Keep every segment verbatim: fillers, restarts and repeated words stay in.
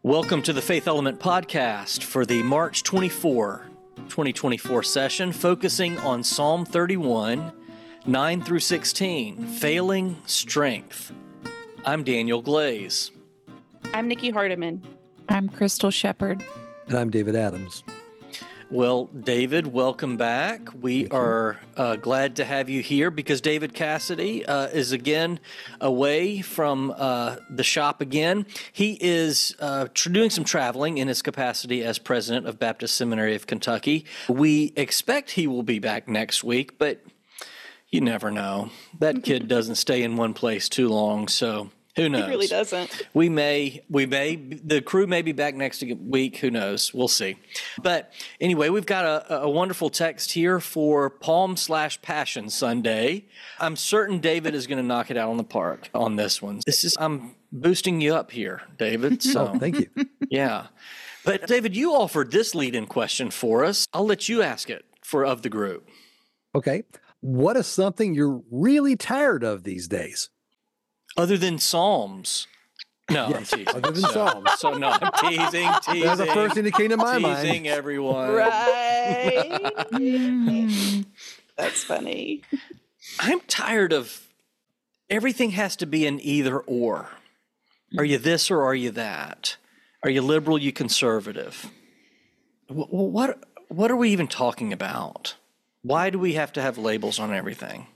Welcome to the Faith Element Podcast for the March twenty-fourth, twenty twenty-four session, focusing on Psalm thirty-one, nine through sixteen, Failing Strength. I'm Daniel Glaze. I'm Nikki Hardiman. I'm Crystal Shepard. And I'm David Adams. Well, David, welcome back. We Thank you. are uh, glad to have you here because David Cassidy uh, is again away from uh, the shop again. He is uh, tr- doing some traveling in his capacity as president of Baptist Seminary of Kentucky. We expect he will be back next week, but you never know. That kid doesn't stay in one place too long, so who knows? He really doesn't. We may, we may, the crew may be back next week. Who knows? We'll see. But anyway, we've got a, a wonderful text here for Palm slash Passion Sunday. I'm certain David is going to knock it out on the park on this one. This is, I'm boosting you up here, David. So Oh, thank you. yeah. But David, you offered this lead-in question for us. I'll let you ask it for of the group. Okay. What is something you're really tired of these days? Other than Psalms. No, Yes, I'm teasing. other than so, Psalms. So no, I'm teasing, teasing. That's the first thing that came to my teasing mind. everyone. Right. Mm. That's funny. I'm tired of everything has to be an either or. Are you this or are you that? Are you liberal, you conservative? Wh- What what are we even talking about? Why do we have to have labels on everything?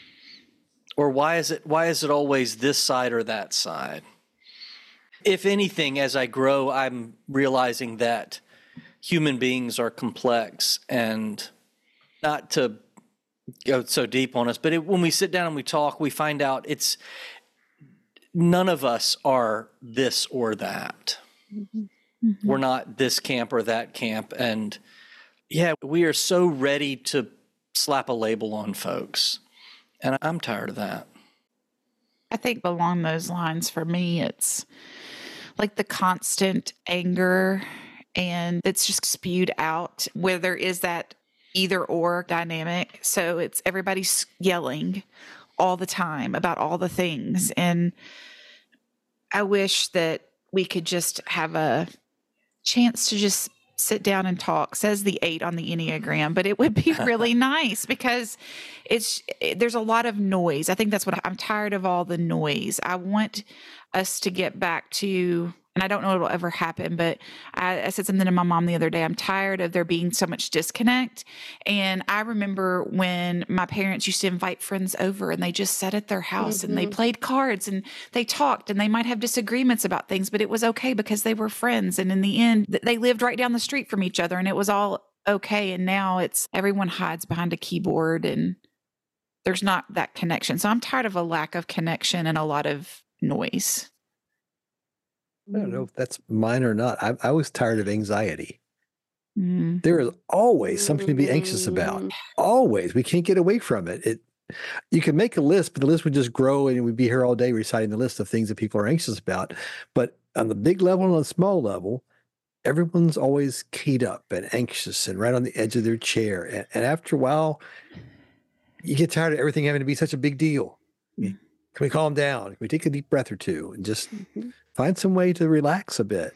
Or why is it why is it always this side or that side? If anything, as I grow, I'm realizing that human beings are complex, and not to go so deep on us, but it, when we sit down and we talk, we find out it's none of us are this or that. Mm-hmm. We're not this camp or that camp. And yeah, we are so ready to slap a label on folks. And I'm tired of that. I think along those lines, for me, it's like the constant anger, and it's just spewed out where there is that either or dynamic. So it's everybody's yelling all the time about all the things. And I wish that we could just have a chance to just sit down and talk. Says the eight on the Enneagram, but it would be really nice because it's it, there's a lot of noise. I think that's what I'm tired of, all the noise. I want us to get back to, and I don't know if it'll ever happen, but I, I said something to my mom the other day. I'm tired of there being so much disconnect. And I remember when my parents used to invite friends over and they just sat at their house Mm-hmm. and they played cards and they talked, and they might have disagreements about things, but it was okay because they were friends. And in the end, th- they lived right down the street from each other and it was all okay. And now it's everyone hides behind a keyboard and there's not that connection. So I'm tired of a lack of connection and a lot of noise. I don't know if that's mine or not. I, I was tired of anxiety. Mm. There is always something to be anxious about. Always. We can't get away from it. It you can make a list, but the list would just grow and we'd be here all day reciting the list of things that people are anxious about. But on the big level and on the small level, everyone's always keyed up and anxious and right on the edge of their chair. And, and after a while, you get tired of everything having to be such a big deal. Can we calm down? Can we take a deep breath or two and just Mhm. find some way to relax a bit?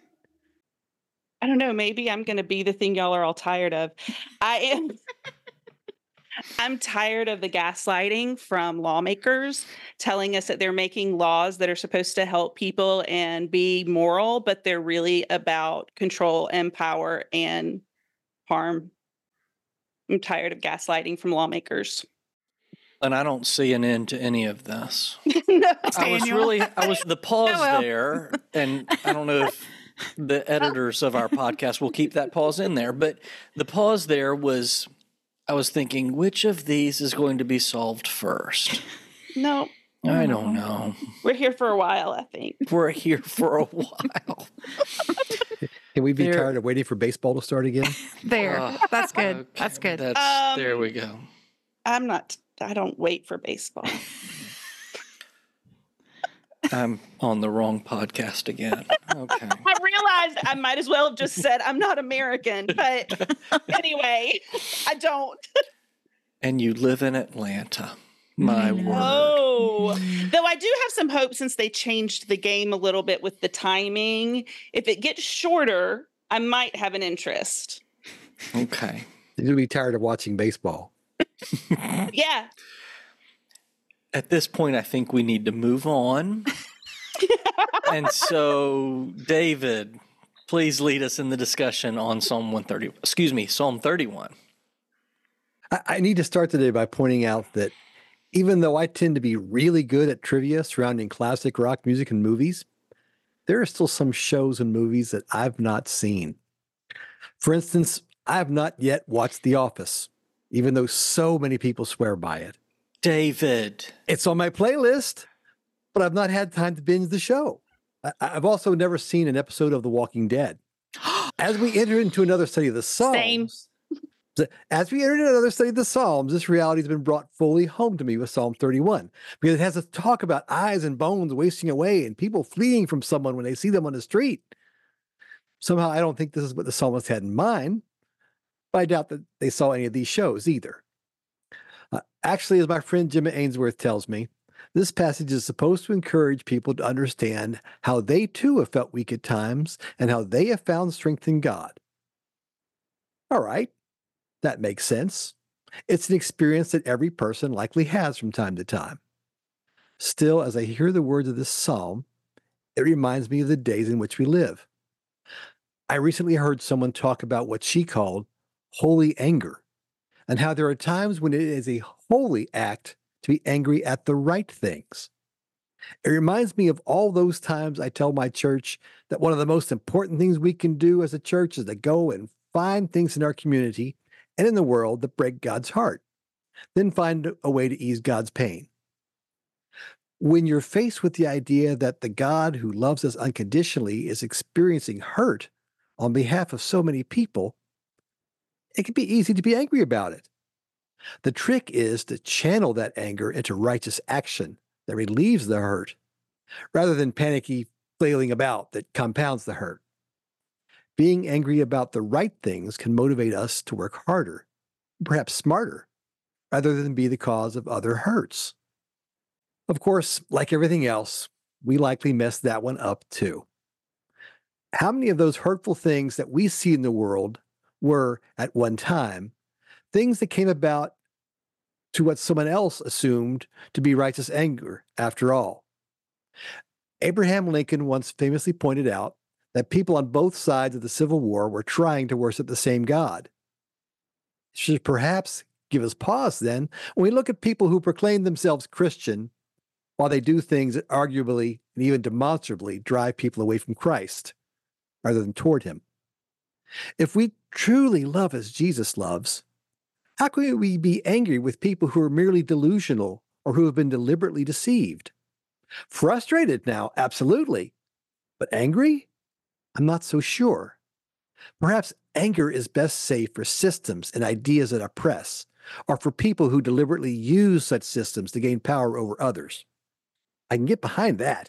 I don't know. Maybe I'm going to be the thing y'all are all tired of. I am. I'm tired of the gaslighting from lawmakers telling us that they're making laws that are supposed to help people and be moral, but they're really about control and power and harm. I'm tired of gaslighting from lawmakers. And I don't see an end to any of this. No. I was Daniel. really, I was the pause Oh, well. there, and I don't know if the editors of our podcast will keep that pause in there, but the pause there was, I was thinking, which of these is going to be solved first? No, I don't know. we're here for a while, I think. We're here for a while. Can we be There- tired of waiting for baseball to start again? There. Oh, That's good. okay, That's good. That's, Um, there we go. I'm not, I don't wait for baseball. I'm on the wrong podcast again. Okay. I realized I might as well have just said I'm not American, but anyway, I don't. And you live in Atlanta. My Mm. word. Oh, Mm. though I do have some hope since they changed the game a little bit with the timing. If it gets shorter, I might have an interest. Okay. You'll be tired of watching baseball. Yeah. At this point, I think we need to move on. And so, David, please lead us in the discussion on Psalm one thirty. Excuse me, Psalm thirty-one. I, I need to start today by pointing out that even though I tend to be really good at trivia surrounding classic rock music and movies, there are still some shows and movies that I've not seen. For instance, I have not yet watched The Office, even though so many people swear by it. David. It's on my playlist, but I've not had time to binge the show. I, I've also never seen an episode of The Walking Dead. As we enter into another study of the Psalms, Same. As we enter into another study of the Psalms, this reality has been brought fully home to me with Psalm thirty-one, because it has a talk about eyes and bones wasting away and people fleeing from someone when they see them on the street. Somehow, I don't think this is what the psalmist had in mind, but I doubt that they saw any of these shows either. Uh, actually, as my friend Jim Ainsworth tells me, this passage is supposed to encourage people to understand how they too have felt weak at times and how they have found strength in God. All right. That makes sense. It's an experience that every person likely has from time to time. Still, as I hear the words of this psalm, it reminds me of the days in which we live. I recently heard someone talk about what she called holy anger, and how there are times when it is a holy act to be angry at the right things. It reminds me of all those times I tell my church that one of the most important things we can do as a church is to go and find things in our community and in the world that break God's heart, then find a way to ease God's pain. When you're faced with the idea that the God who loves us unconditionally is experiencing hurt on behalf of so many people, it can be easy to be angry about it. The trick is to channel that anger into righteous action that relieves the hurt, rather than panicky flailing about that compounds the hurt. Being angry about the right things can motivate us to work harder, perhaps smarter, rather than be the cause of other hurts. Of course, like everything else, we likely messed that one up too. How many of those hurtful things that we see in the world were, at one time, things that came about to what someone else assumed to be righteous anger after all? Abraham Lincoln once famously pointed out that people on both sides of the Civil War were trying to worship the same God. It should perhaps give us pause then when we look at people who proclaim themselves Christian while they do things that arguably and even demonstrably drive people away from Christ rather than toward him. If we truly love as Jesus loves, how can we be angry with people who are merely delusional or who have been deliberately deceived? Frustrated now, absolutely. But angry? I'm not so sure. Perhaps anger is best saved for systems and ideas that oppress, or for people who deliberately use such systems to gain power over others. I can get behind that.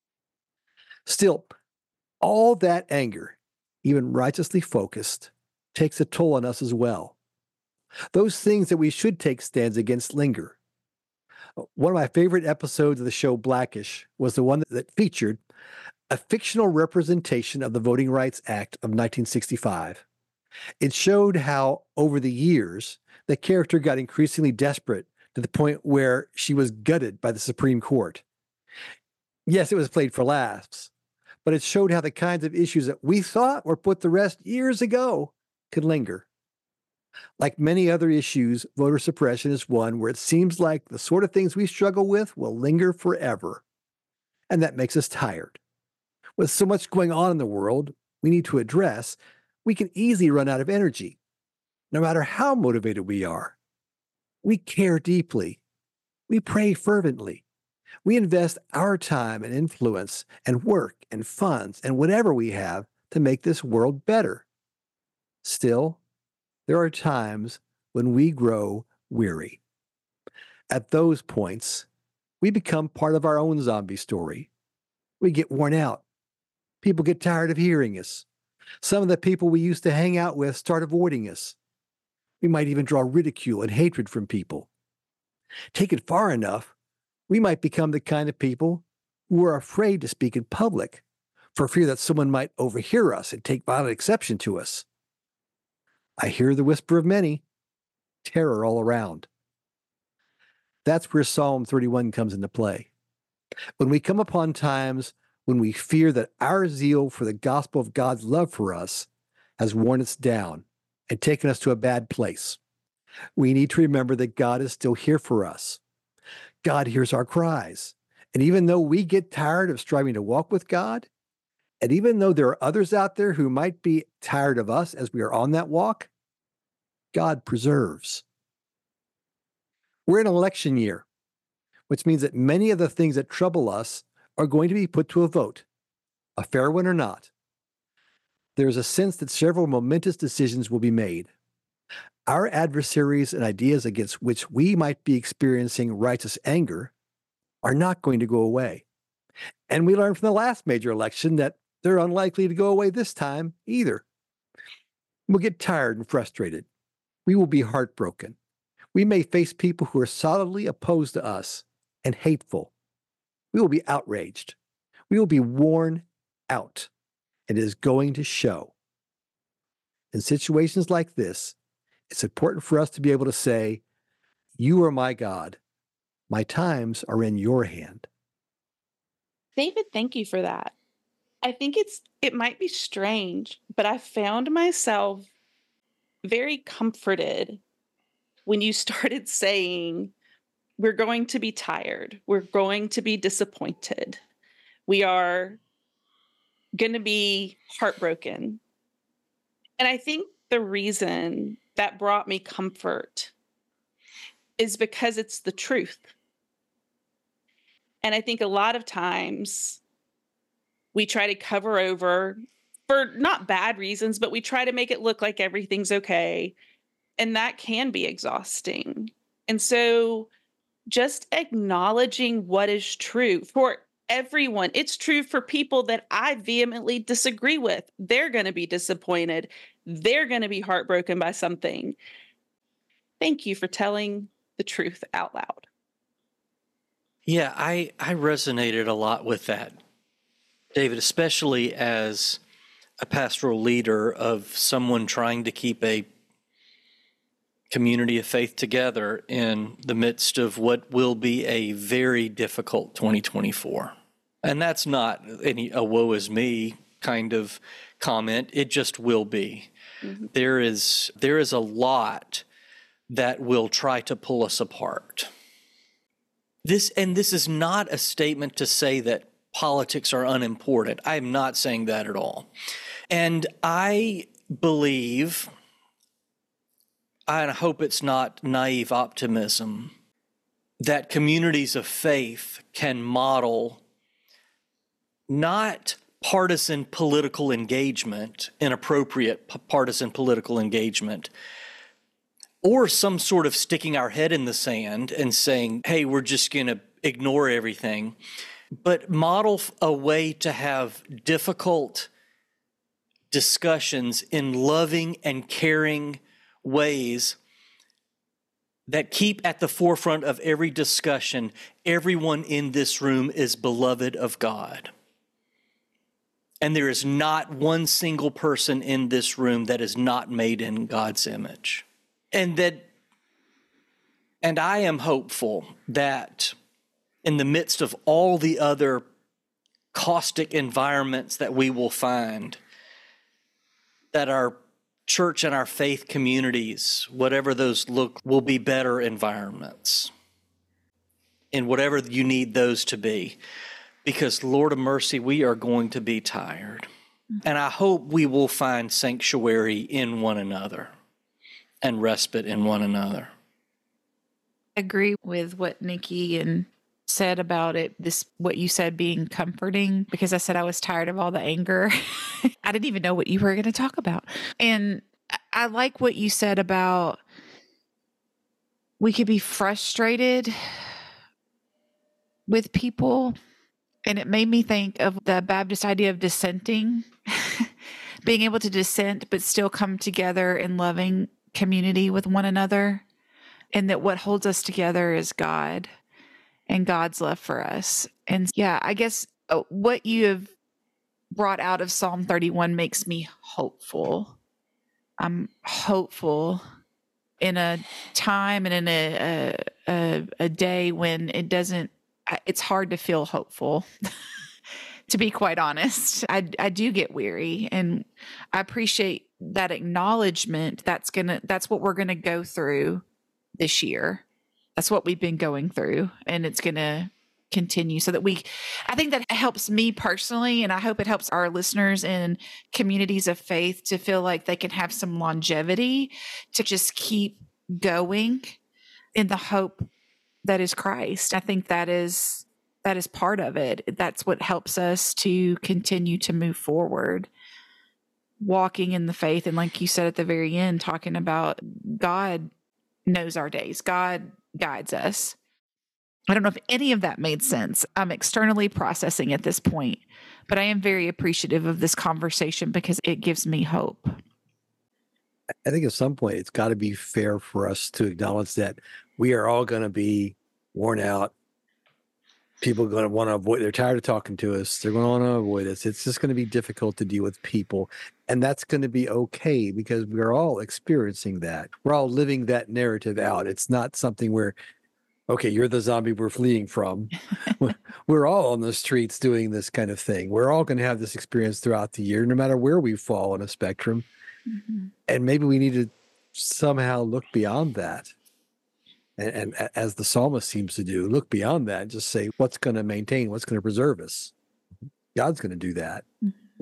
Still, all that anger, even righteously focused, takes a toll on us as well. Those things that we should take stands against linger. One of my favorite episodes of the show Blackish was the one that featured a fictional representation of the Voting Rights Act of nineteen sixty-five. It showed how, over the years, the character got increasingly desperate to the point where she was gutted by the Supreme Court. Yes, it was played for laughs, but it showed how the kinds of issues that we thought were put to rest years ago could linger. Like many other issues, voter suppression is one where it seems like the sort of things we struggle with will linger forever. And that makes us tired. With so much going on in the world we need to address, we can easily run out of energy, no matter how motivated we are. We care deeply. We pray fervently. We invest our time and influence and work and funds and whatever we have to make this world better. Still, there are times when we grow weary. At those points, we become part of our own zombie story. We get worn out. People get tired of hearing us. Some of the people we used to hang out with start avoiding us. We might even draw ridicule and hatred from people. Take it far enough, we might become the kind of people who are afraid to speak in public for fear that someone might overhear us and take violent exception to us. I hear the whisper of many, terror all around. That's where Psalm thirty-one comes into play. When we come upon times when we fear that our zeal for the gospel of God's love for us has worn us down and taken us to a bad place, we need to remember that God is still here for us. God hears our cries. And even though we get tired of striving to walk with God, and even though there are others out there who might be tired of us as we are on that walk, God preserves. We're in an election year, which means that many of the things that trouble us are going to be put to a vote, a fair one or not. There's a sense that several momentous decisions will be made. Our adversaries and ideas against which we might be experiencing righteous anger are not going to go away. And we learned from the last major election that they're unlikely to go away this time either. We'll get tired and frustrated. We will be heartbroken. We may face people who are solidly opposed to us and hateful. We will be outraged. We will be worn out. It is going to show. In situations like this, it's important for us to be able to say, "You are my God. My times are in your hand." David, thank you for that. I think it's it might be strange, but I found myself very comforted when you started saying, we're going to be tired. We're going to be disappointed. We are going to be heartbroken. And I think the reason that brought me comfort is because it's the truth. And I think a lot of times we try to cover over for not bad reasons, but we try to make it look like everything's okay. And that can be exhausting. And so just acknowledging what is true for everyone. It's true for people that I vehemently disagree with. They're going to be disappointed. They're going to be heartbroken by something. Thank you for telling the truth out loud. Yeah, I, I resonated a lot with that, David, especially as a pastoral leader of someone trying to keep a community of faith together in the midst of what will be a very difficult twenty twenty-four. And that's not any a woe is me kind of comment. It just will be. Mm-hmm. There is there is a lot that will try to pull us apart. This and this is not a statement to say that politics are unimportant. I am not saying that at all. And I believe, I hope it's not naive optimism, that communities of faith can model not partisan political engagement, inappropriate p- partisan political engagement, or some sort of sticking our head in the sand and saying, hey, we're just going to ignore everything, but model a way to have difficult discussions in loving and caring ways that keep at the forefront of every discussion, everyone in this room is beloved of God. And there is not one single person in this room that is not made in God's image. And that, and I am hopeful that in the midst of all the other caustic environments that we will find, that our church and our faith communities, whatever those look, will be better environments. And whatever you need those to be. Because, Lord of mercy, we are going to be tired. And I hope we will find sanctuary in one another and respite in one another. I agree with what Nikki and said about it, this what you said being comforting, because I said I was tired of all the anger. I didn't even know what you were going to talk about. And I like what you said about we could be frustrated with people. And it made me think of the Baptist idea of dissenting, being able to dissent, but still come together in loving community with one another. and that what holds us together is God and God's love for us. And yeah, I guess uh, what you have brought out of Psalm thirty-one makes me hopeful. I'm hopeful in a time and in a, a, a, a day when it doesn't, it's hard to feel hopeful. To be quite honest, I, I do get weary, and I appreciate that acknowledgement. That's gonna, that's what we're going to go through this year. That's what we've been going through, and it's going to continue so that we, I think that helps me personally, and I hope it helps our listeners in communities of faith to feel like they can have some longevity to just keep going in the hope that is Christ. I think that is, that is part of it. That's what helps us to continue to move forward, walking in the faith. And like you said at the very end, talking about God knows our days. God guides us. I don't know if any of that made sense. I'm externally processing at this point, but I am very appreciative of this conversation because it gives me hope. I think at some point it's got to be fair for us to acknowledge that we are all going to be worn out. People are going to want to avoid, they're tired of talking to us. They're going to want to avoid us. It's just going to be difficult to deal with people. And that's going to be okay because we're all experiencing that. We're all living that narrative out. It's not something where, okay, you're the zombie we're fleeing from. We're all on the streets doing this kind of thing. We're all going to have this experience throughout the year, no matter where we fall on a spectrum. Mm-hmm. And maybe we need to somehow look beyond that. And, and as the psalmist seems to do, look beyond that and just say, what's going to maintain, what's going to preserve us? God's going to do that. Mm-hmm.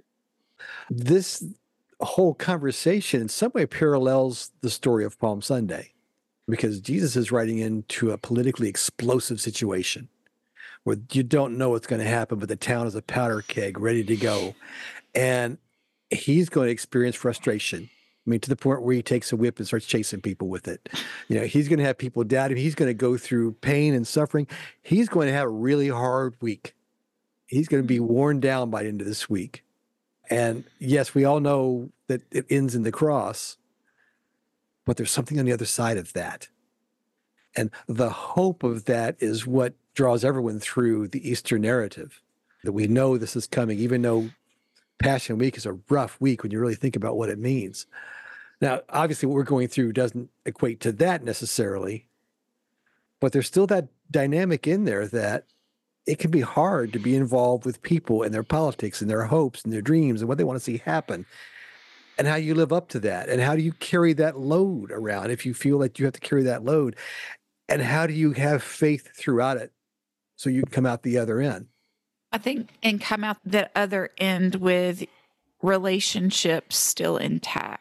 This whole conversation in some way parallels the story of Palm Sunday, because Jesus is writing into a politically explosive situation where you don't know what's going to happen, but the town is a powder keg ready to go. And he's going to experience frustration. I mean, to the point where he takes a whip and starts chasing people with it. You know, he's going to have people doubt him. He's going to go through pain and suffering. He's going to have a really hard week. He's going to be worn down by the end of this week. And yes, we all know that it ends in the cross, but there's something on the other side of that. And the hope of that is what draws everyone through the Easter narrative, that we know this is coming, even though Passion Week is a rough week when you really think about what it means. Now, obviously, what we're going through doesn't equate to that necessarily, but there's still that dynamic in there that it can be hard to be involved with people and their politics and their hopes and their dreams and what they want to see happen, and how you live up to that, and how do you carry that load around if you feel like you have to carry that load, and how do you have faith throughout it so you can come out the other end? I think, and come out the other end with relationships still intact.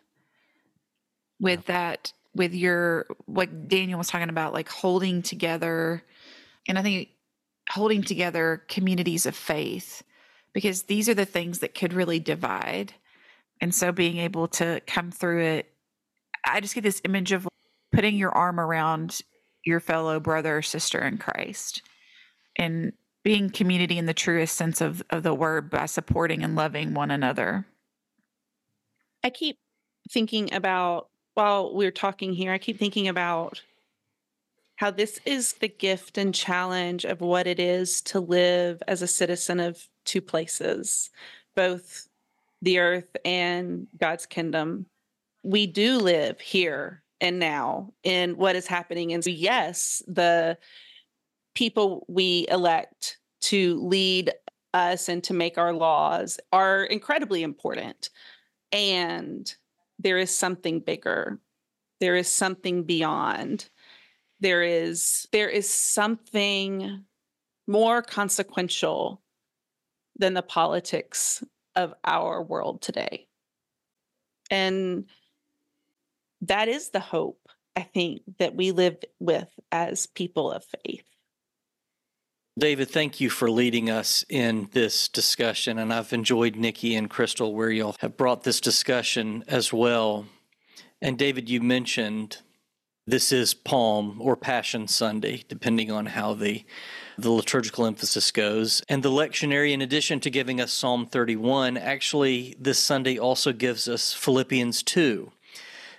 With that, with your, like Daniel was talking about, like holding together, and I think holding together communities of faith, because these are the things that could really divide. And so being able to come through it, I just get this image of putting your arm around your fellow brother or sister in Christ, and being community in the truest sense of, of the word by supporting and loving one another. I keep thinking about, while we're talking here, I keep thinking about how this is the gift and challenge of what it is to live as a citizen of two places, both the earth and God's kingdom. We do live here and now in what is happening. And so, yes, the people we elect to lead us and to make our laws are incredibly important. And there is something bigger. There is something beyond. There is, there is something more consequential than the politics of our world today. And that is the hope, I think, that we live with as people of faith. David, thank you for leading us in this discussion. And I've enjoyed Nikki and Crystal, where you'll have brought this discussion as well. And David, you mentioned this is Palm or Passion Sunday, depending on how the, the liturgical emphasis goes. And the lectionary, in addition to giving us Psalm thirty-one, actually this Sunday also gives us Philippians two.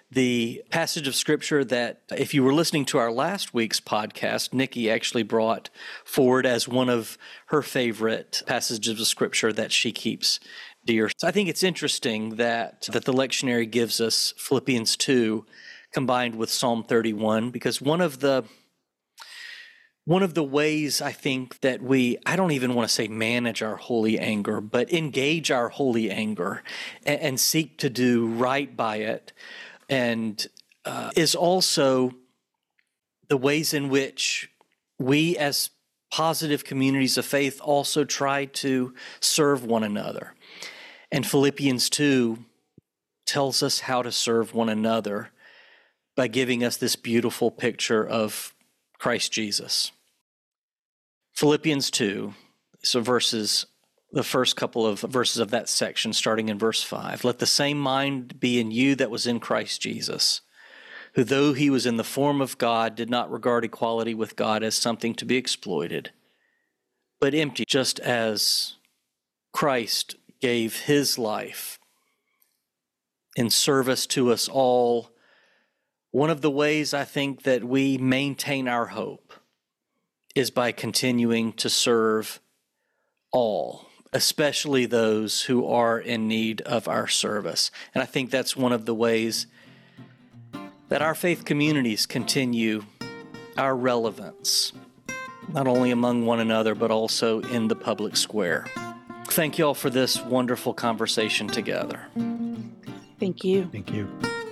the passage of Scripture that, if you were listening to our last week's podcast, Nikki actually brought forward as one of her favorite passages of Scripture that she keeps dear. So I think it's interesting that, that the lectionary gives us Philippians two combined with Psalm thirty-one, because one of the One of the ways I think that we, I don't even want to say manage our holy anger, but engage our holy anger and, and seek to do right by it, and uh, is also the ways in which we as positive communities of faith also try to serve one another. And Philippians two tells us how to serve one another by giving us this beautiful picture of Christ Jesus. Philippians two, so verses, the first couple of verses of that section, starting in verse five. Let the same mind be in you that was in Christ Jesus, who though he was in the form of God, did not regard equality with God as something to be exploited, but emptied, just as Christ gave his life in service to us all. One of the ways I think that we maintain our hope is by continuing to serve all, especially those who are in need of our service. And I think that's one of the ways that our faith communities continue our relevance, not only among one another, but also in the public square. Thank you all for this wonderful conversation together. Thank you. Thank you.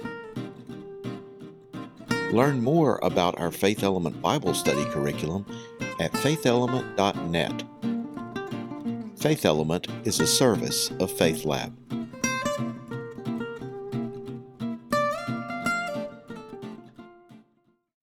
Learn more about our Faith Element Bible Study curriculum at faith element dot net. Faith Element is a service of Faith Lab.